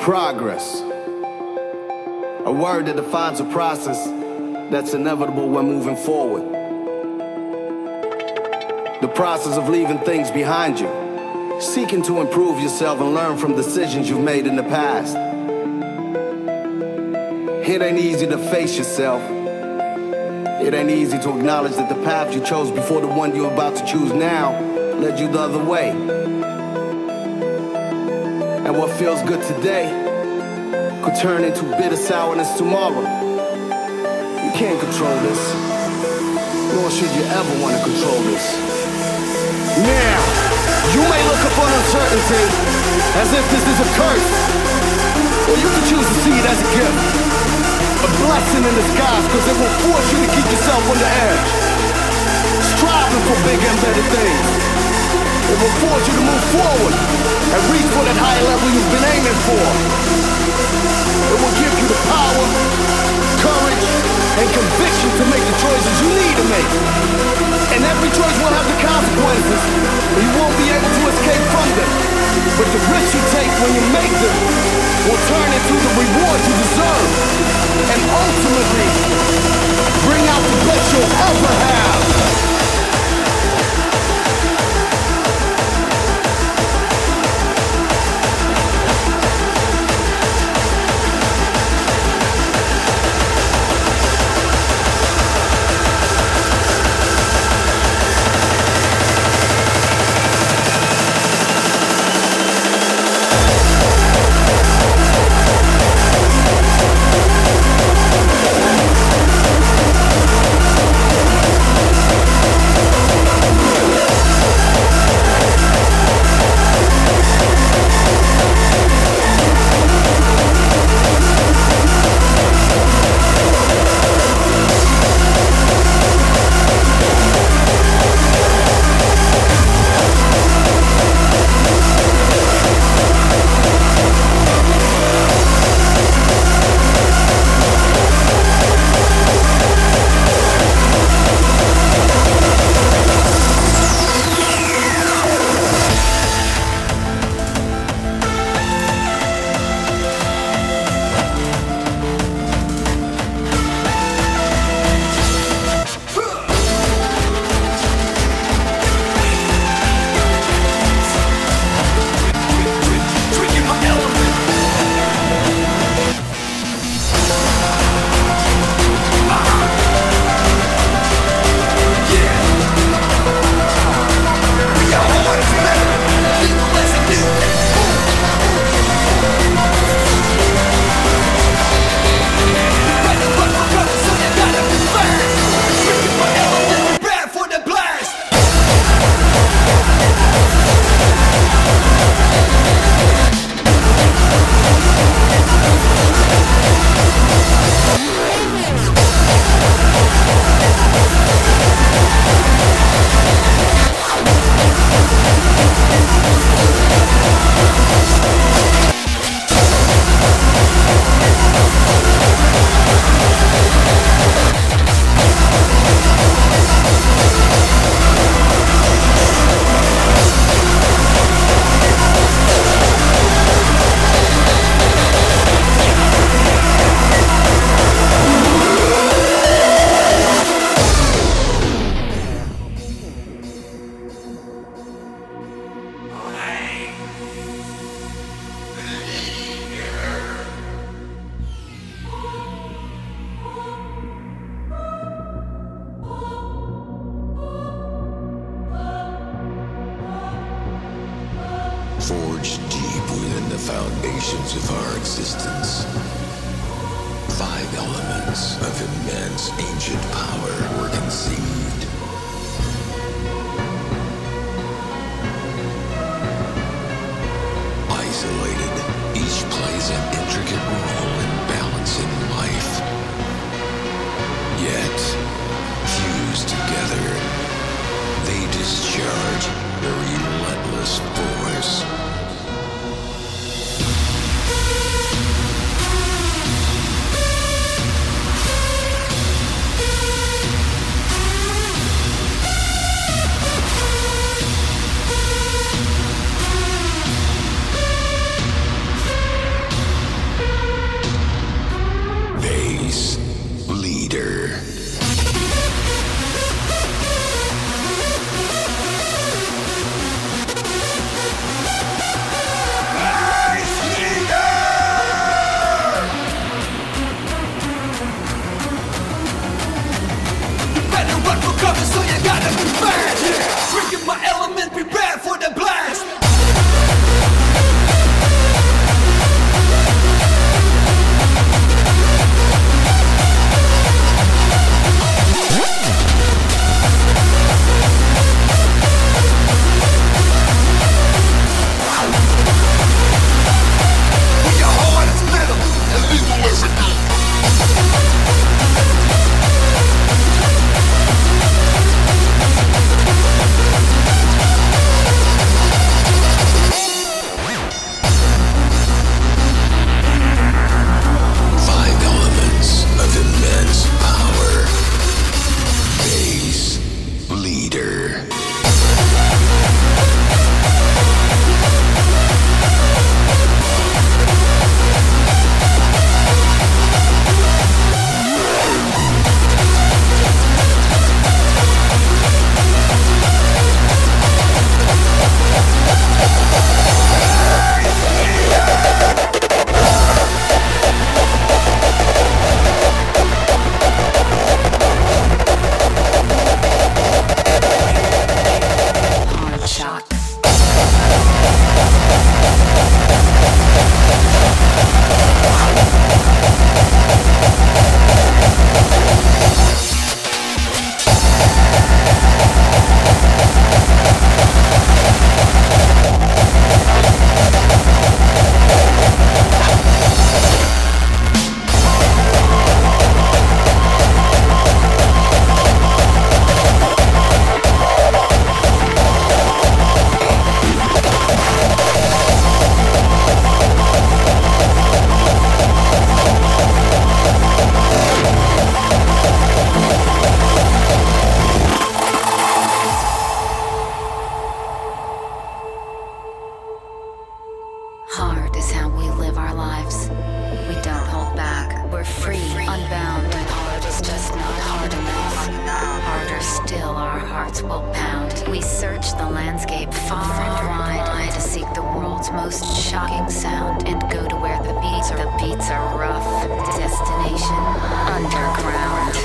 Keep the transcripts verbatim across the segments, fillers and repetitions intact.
Progress. A word that defines a process that's inevitable when moving forward. The process of leaving things behind you, seeking to improve yourself and learn from decisions you've made in the past. It ain't easy to face yourself. It ain't easy to acknowledge that the path you chose before the one you're about to choose now led you the other way. And what feels good today could turn into bitter sourness tomorrow. You can't control this, nor should you ever want to control this. Now, you may look upon uncertainty as if this is a curse, or you can choose to see it as a gift, a blessing in disguise, because it will force you to keep yourself on the edge, striving for bigger and better things. It will force you to move forward and reach for that higher level you've been aiming for. It will give you the power, courage, and conviction to make the choices you need to make. And every choice will have the consequences, and you won't be able to escape from them. But the risks you take when you make them will turn into the reward you deserve, and ultimately bring out the best you'll ever have. Forged deep within the foundations of our existence, five elements of immense ancient power were conceived. Isolated, each plays an intricate role in balancing life. Yet, fused together, they discharge a relentless force. Hard is how we live our lives. We don't hold back. We're free, unbound, and hard is just not hard enough. Harder still, our hearts will pound. We search the landscape far and wide to seek the world's most shocking sound and go to where the beats are, the beats are rough. Destination underground.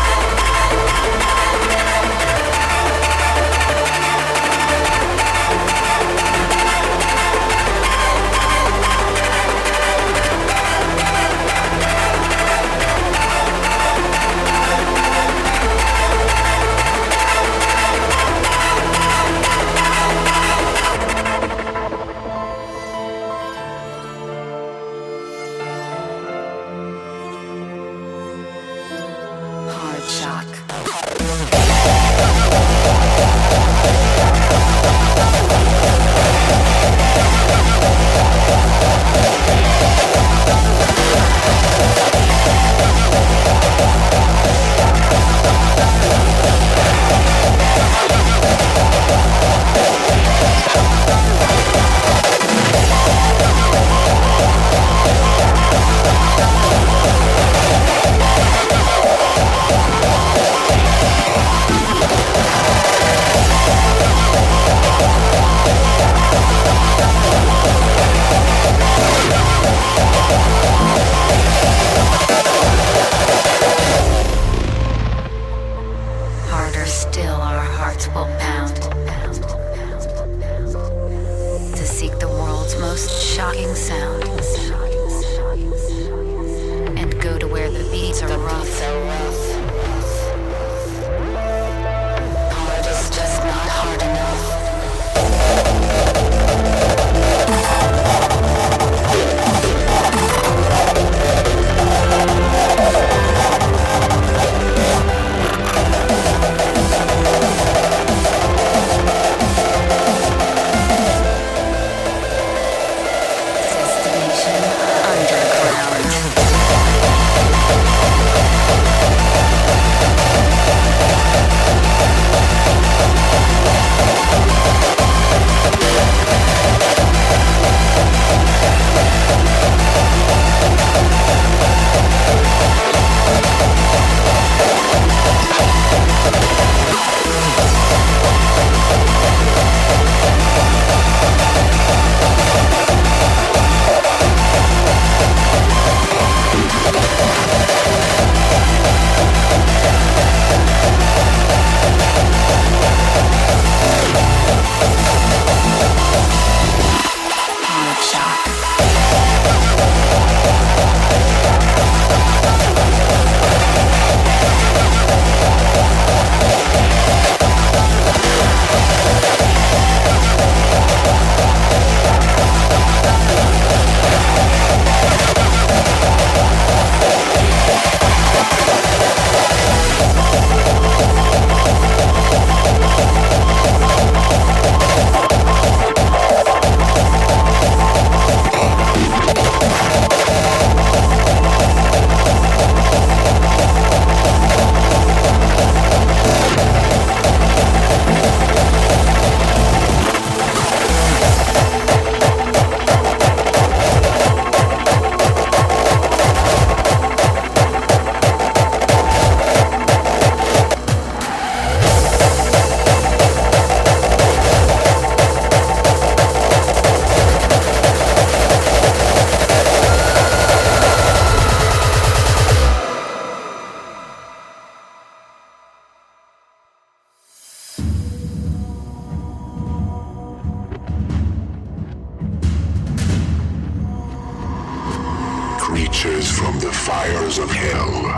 Creatures from the fires of hell.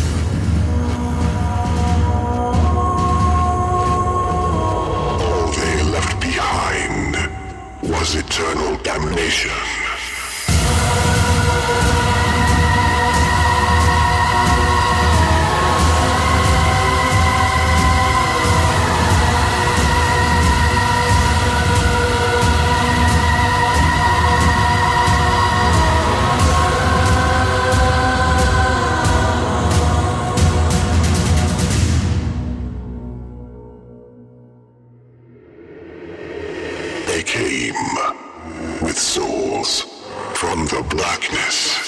All they left behind was eternal damnation. They came with with souls from the blackness.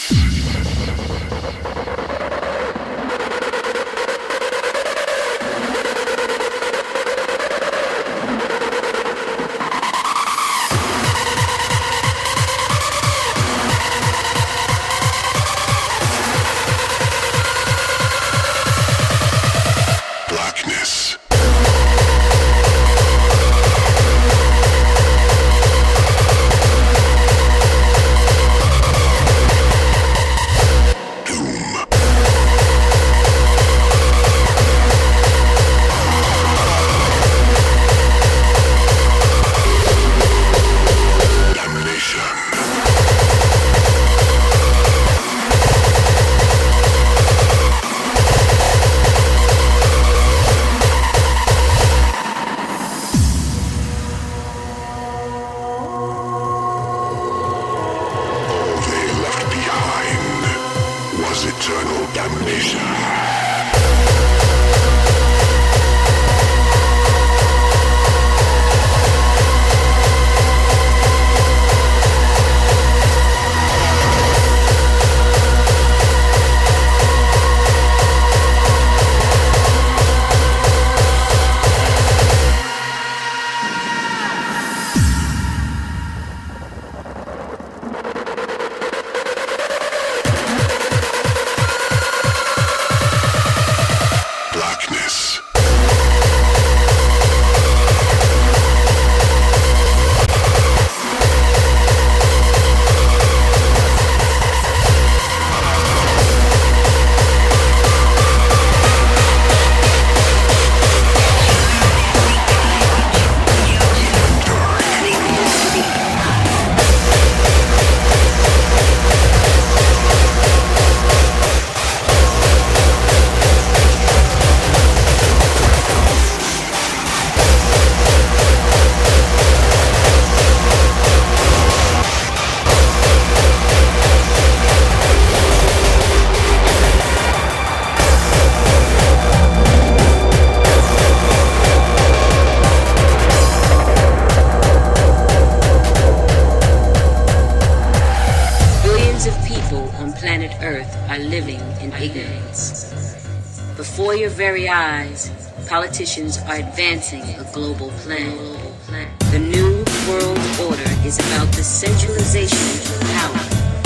Very eyes, politicians are advancing a global plan. The new world order is about the centralization of power.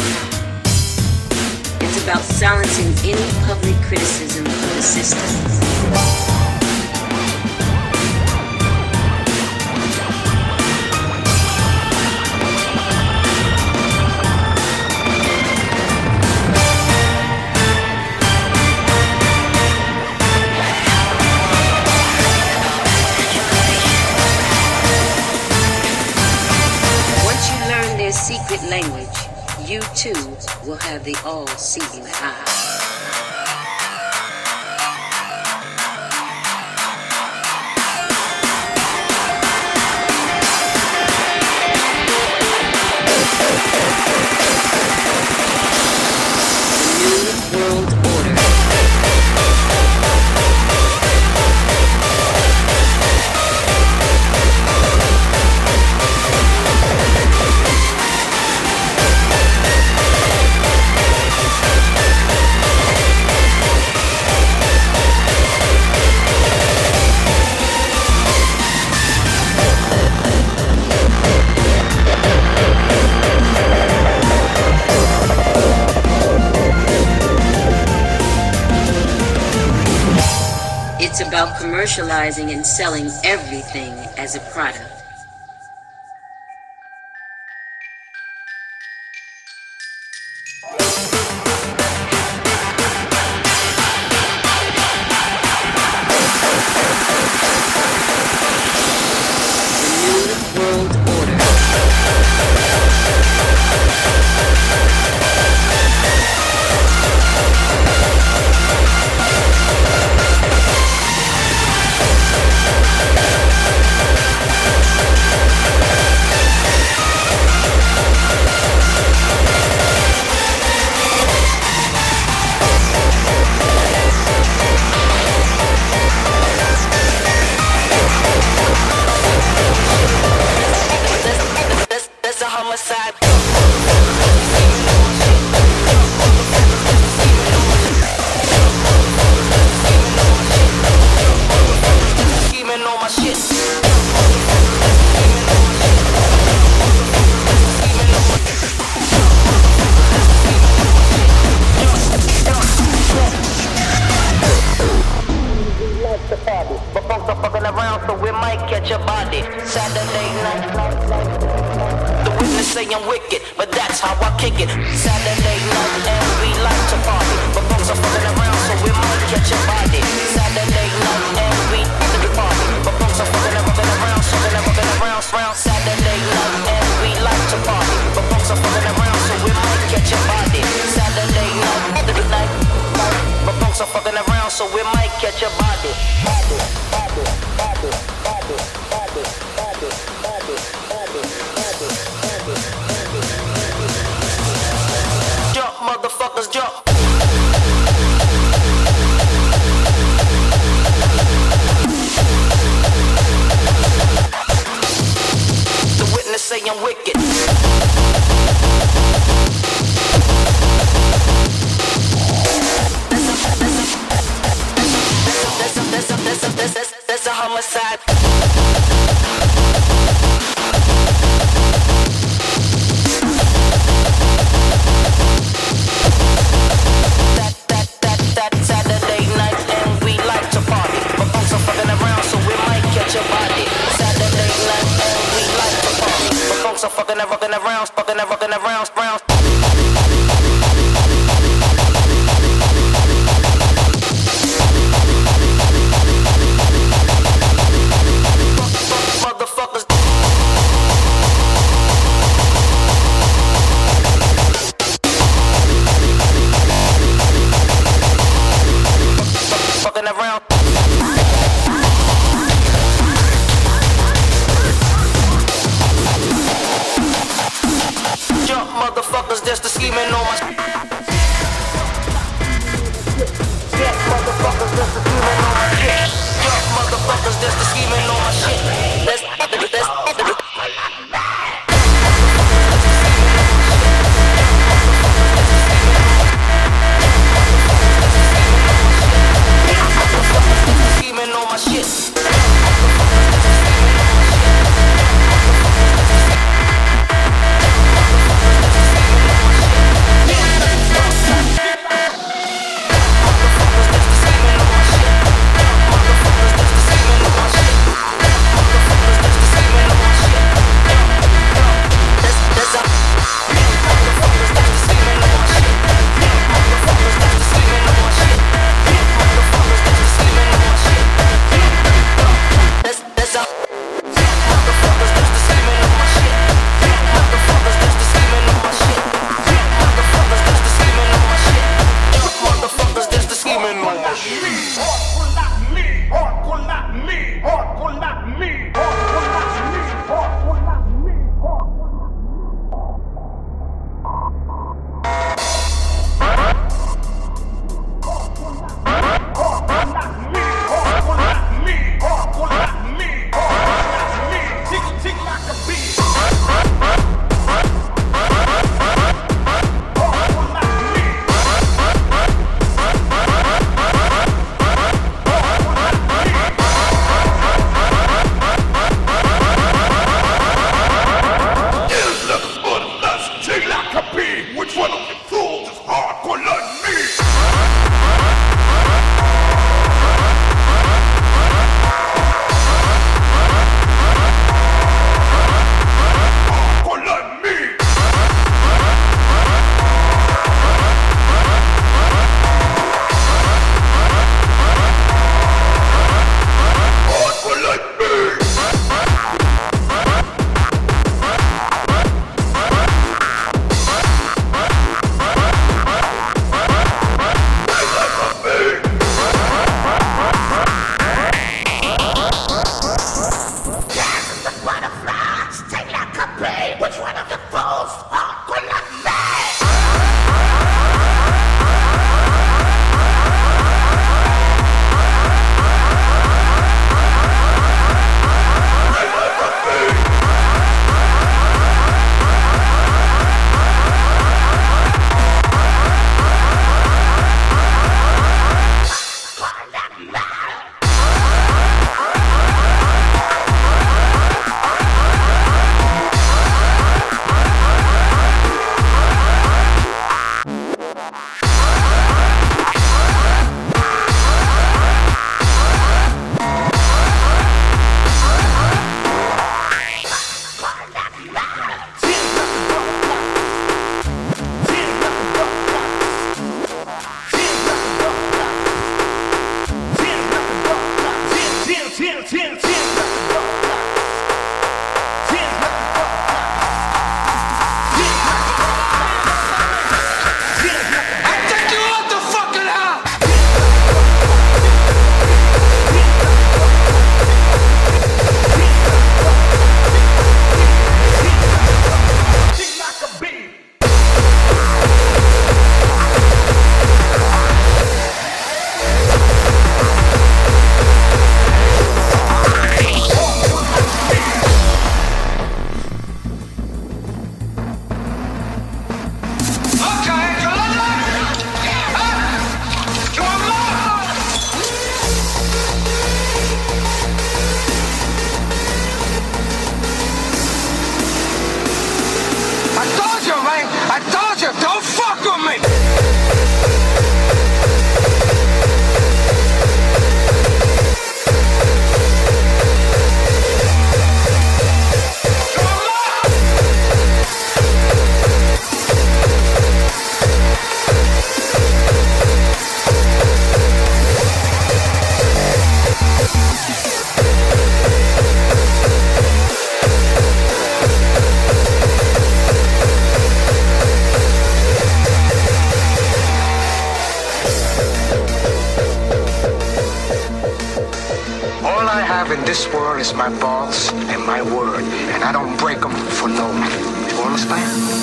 It's about silencing any public criticism of the system. Secret language, you too will have the all-seeing eye. The new world order. It's about commercializing and selling everything as a product. We'll be right back. homicide. Scheming on my shit. But folks are fucking around, so we might catch a body. Saturday night, the witness say I'm wicked, but that's how I kick it. Saturday night, and we like to party. But folks are fucking around, so we might catch a body. Saturday night, and we like to party. But folks are fucking around, fucking around, fucking around, fucking around, around. Saturday night, and we like to party. But folks are fucking around, so we might catch a body. Saturday night, the night, but folks are fucking around, so we might catch a body. Jump, motherfuckers, jump. The witness say I'm wicked. That's a, that's a, that's a, that's a homicide. That, that, that, that Saturday night, and we like to party. But folks are fucking around, so we might catch a body. Saturday night, and we like to party. But folks are fucking and rocking around, fucking and rocking around, around. Motherfuckers. Fucking around. Jump, motherfuckers, just a scheming on my. Yeah, motherfuckers, just a scheming on my shit. Jump, motherfuckers, just a scheming on my shit. Let's, let's, let's. Scheming on my shit. Yeah. is my balls and my word, and I don't break them for no one. You understand?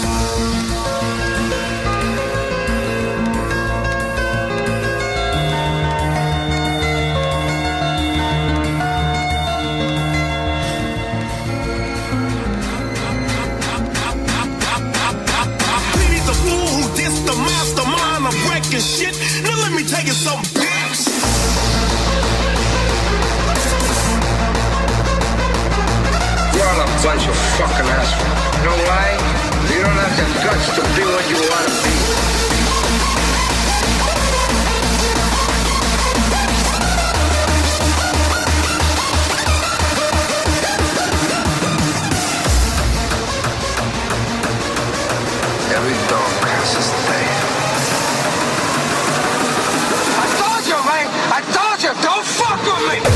Shit. Now let me tell you something, bitch. You're all a bunch of fucking assholes. You know why? You don't have the guts to be what you want to be. Every dog passes the day. I told you, don't fuck with me!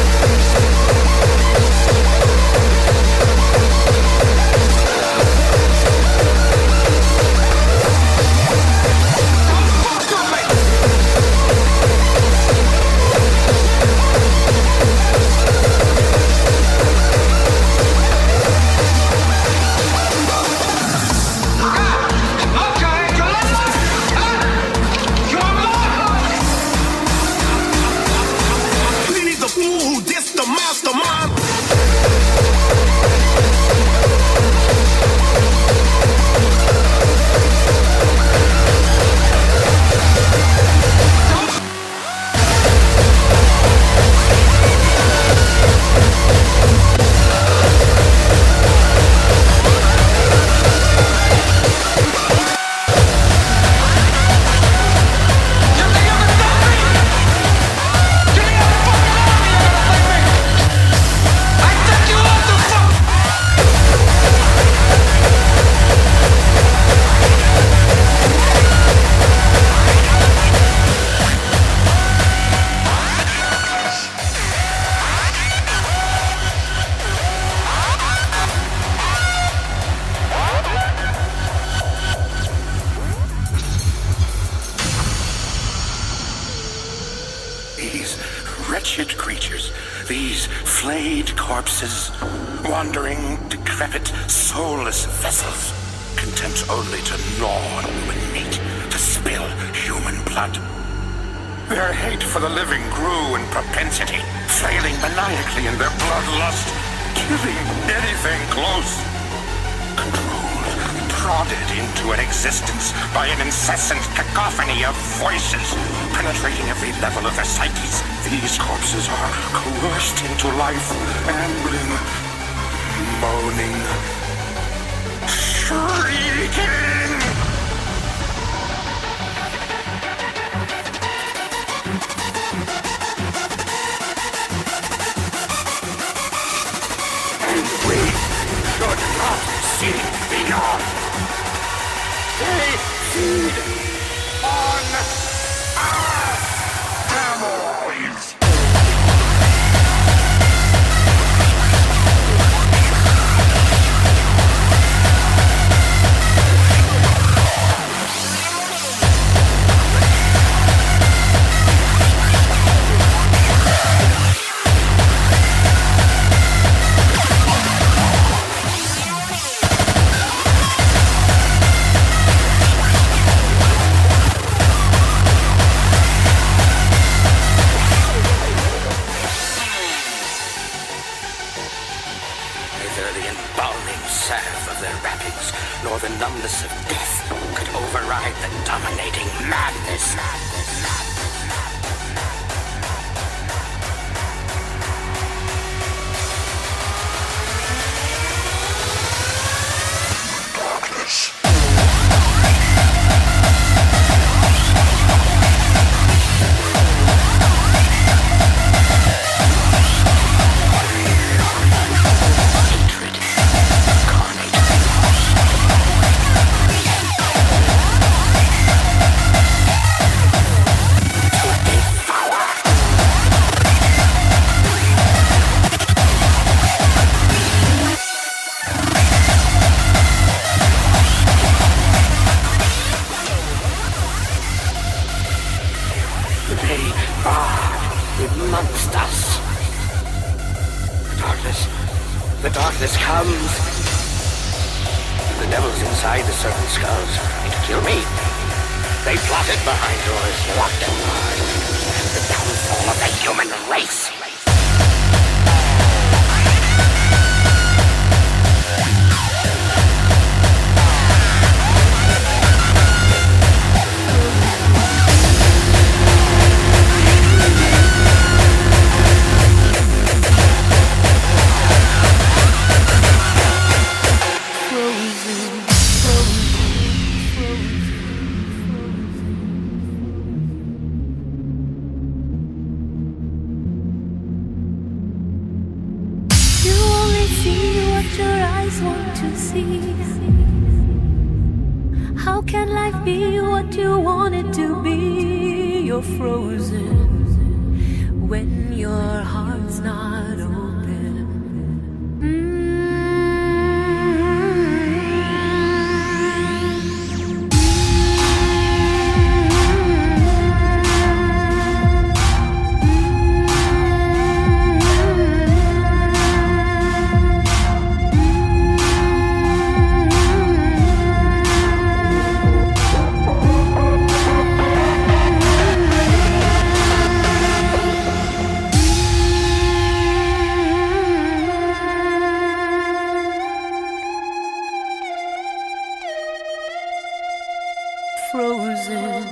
wretched creatures, these flayed corpses, wandering, decrepit, soulless vessels, content only to gnaw human meat, to spill human blood. Their hate for the living grew in propensity, flailing maniacally in their bloodlust, killing anything close. Controlled, prodded into an existence by an incessant cacophony of voices, penetrating every level of their psyches. These corpses are coerced into life, ambling, moaning, shrieking. See beyond. They feed on our animals. Nor the numbness of death could override the dominating madness. Darkness. the darkness comes. The devils inside the serpent skulls trying to kill me. They plotted behind doors locked and barred. The downfall of the human race. How can life be what you want it to be? You're frozen when your heart's not open. Mm. Frozen.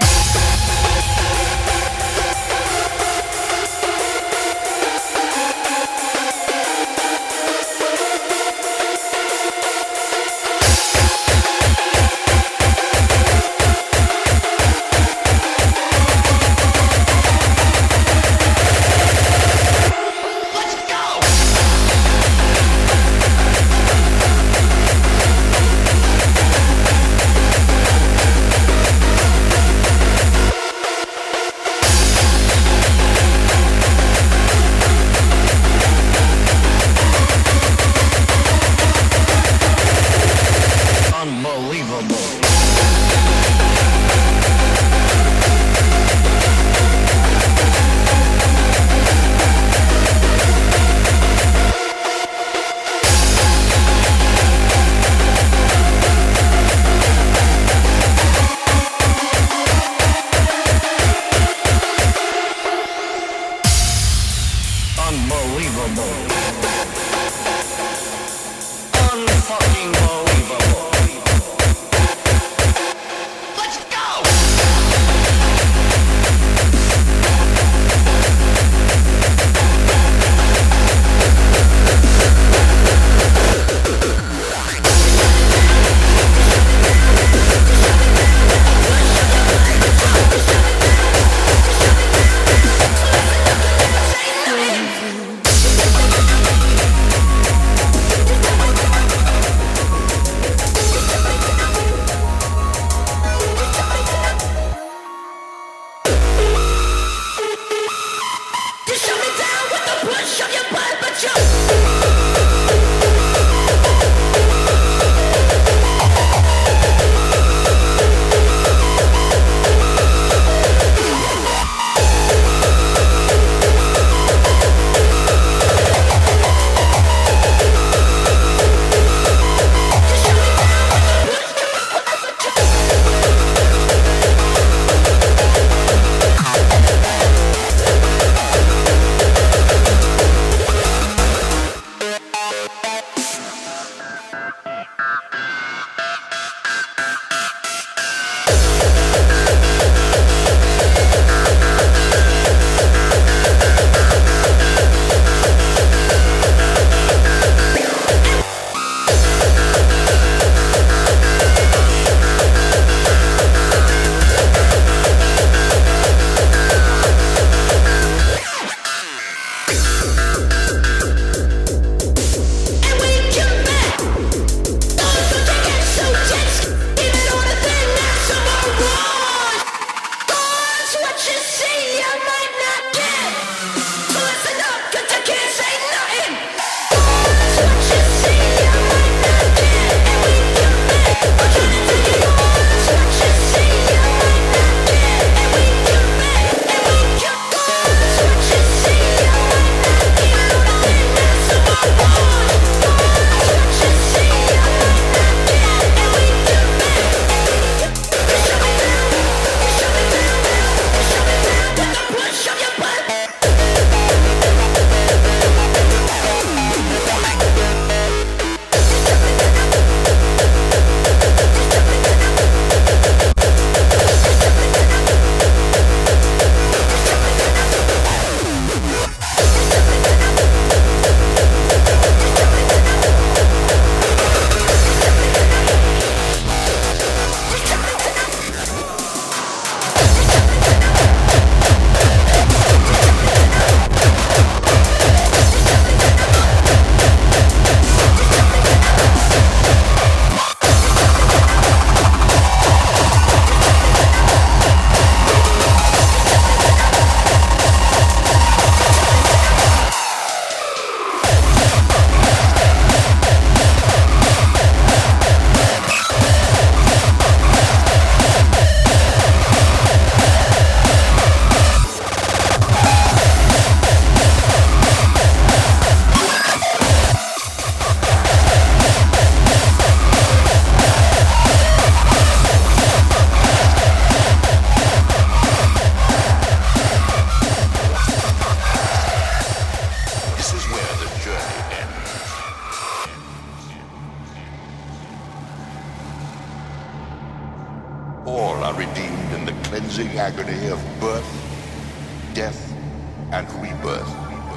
All are redeemed in the cleansing agony of birth, death, and rebirth.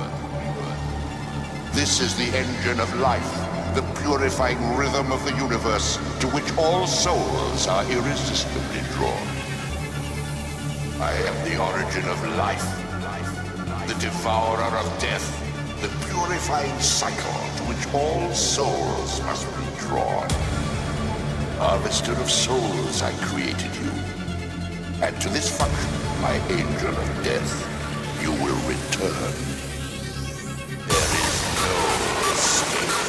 This is the engine of life, the purifying rhythm of the universe to which all souls are irresistibly drawn. I am the origin of life, the devourer of death, the purifying cycle to which all souls must be drawn. Harvester of souls, I created you. And to this function, my angel of death, you will return. There is no escape.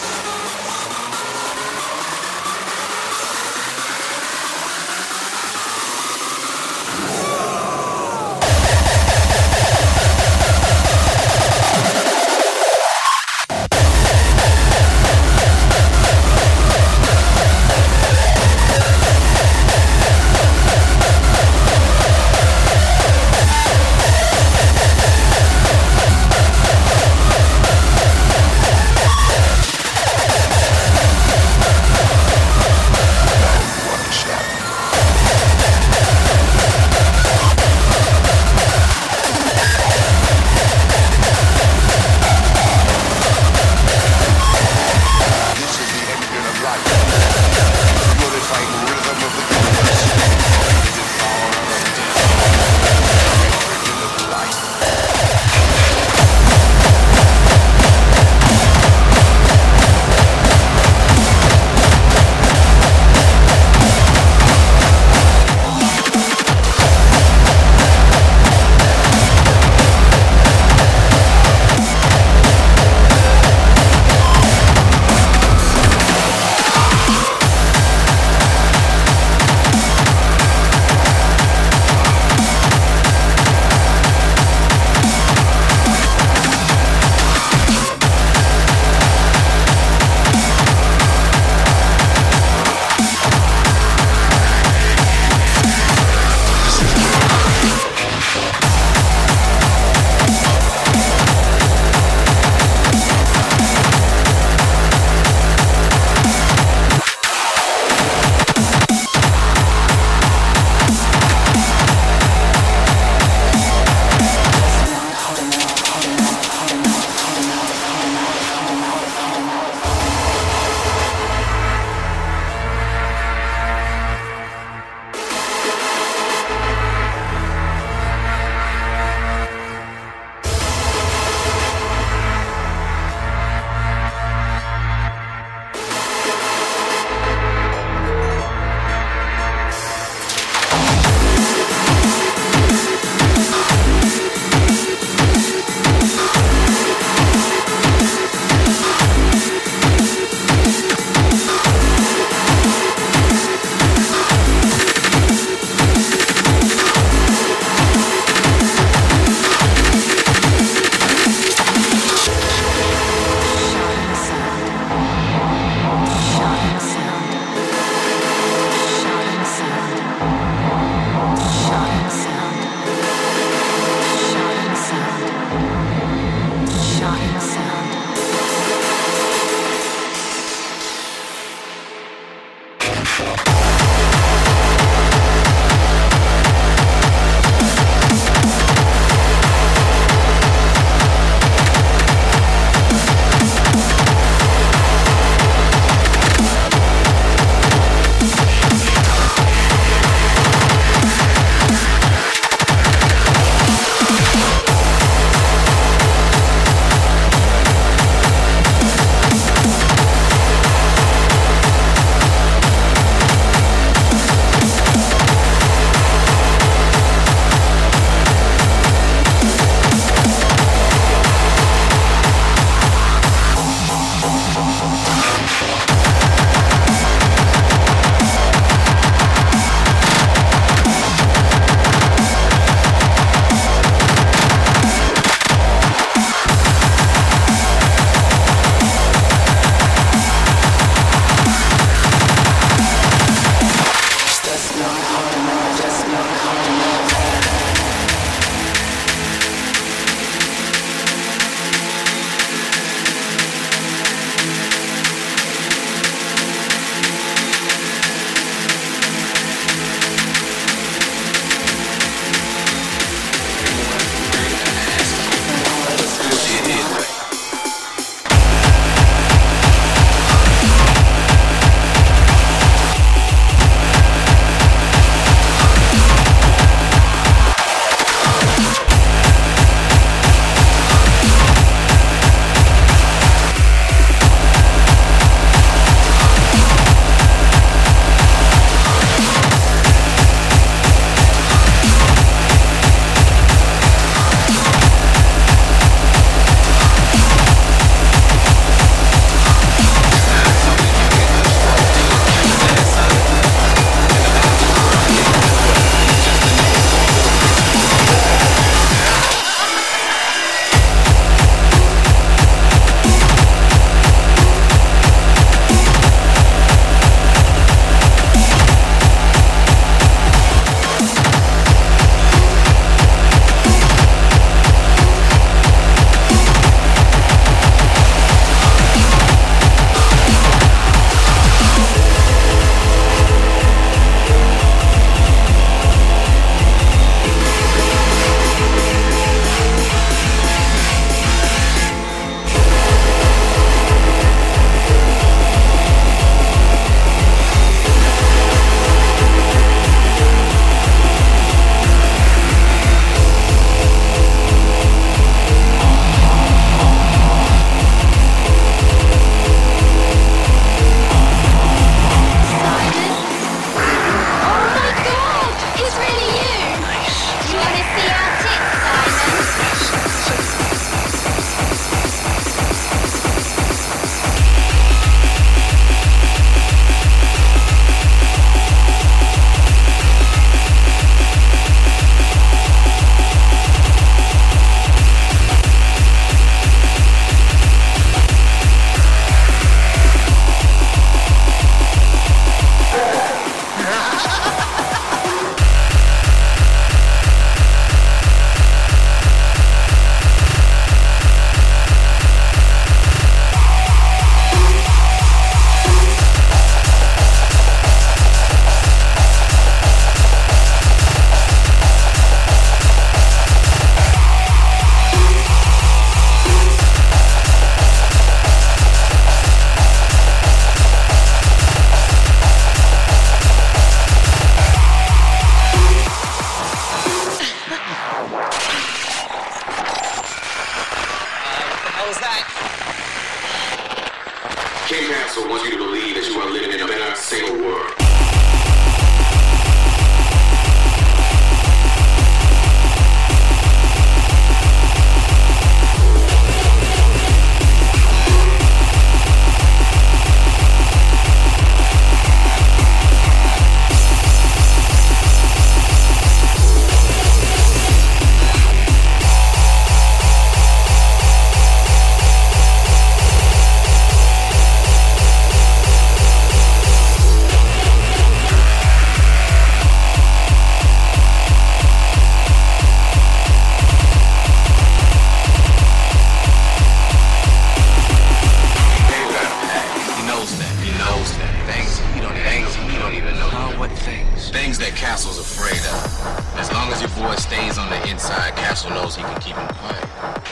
that Castle's afraid of. As long as your boy stays on the inside, Castle knows he can keep him quiet.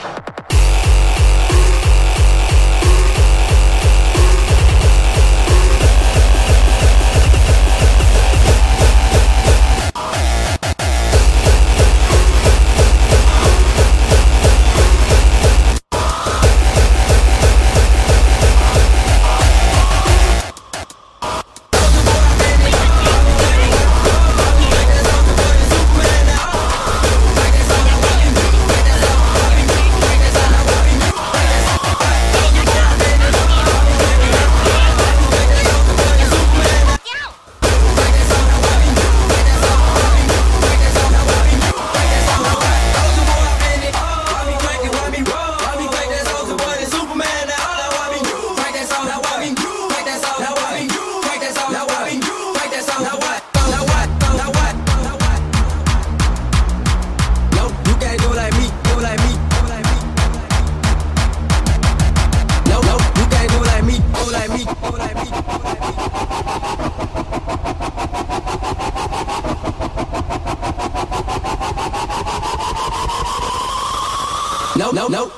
No, no, no.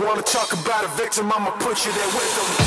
wanna talk about a victim, I'ma put you there with them.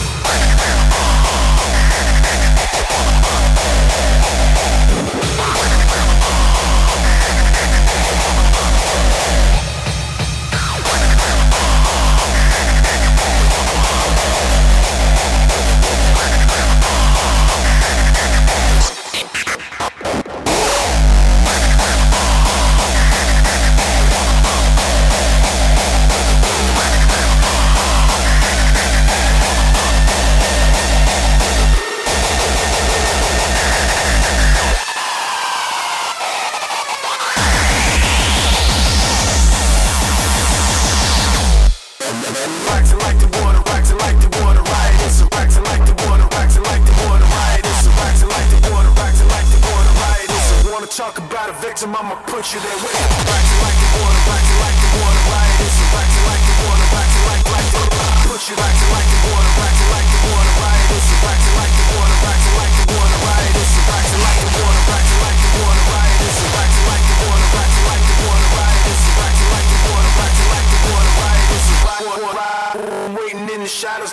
I'ma put you there with it. Waxing like the water, waxing like the water, right? It's waxing like the water, waxing like like the water. Put you waxing like the water, waxing like the water, right? It's waxing like the water, waxing like the water, right? It's waxing like the water, waxing like the water, right? It's waxing like the water, waxing like the water, right? It's waxing like the water, waxing like the water, right? It's waxing waiting in the shadows.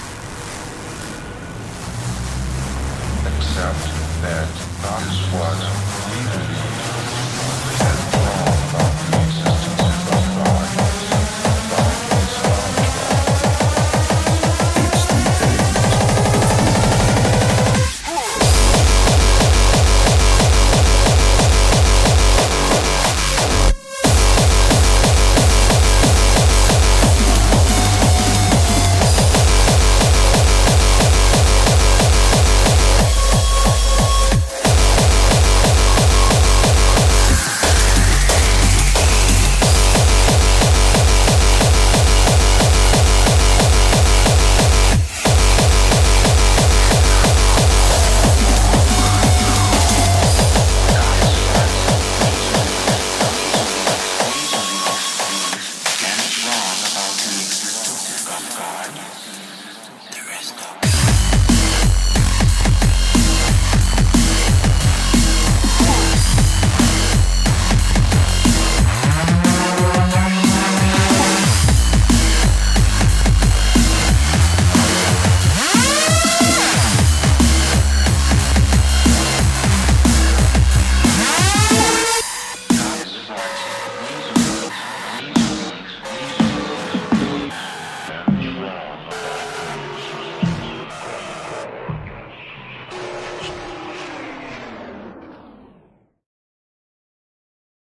Accept that that is what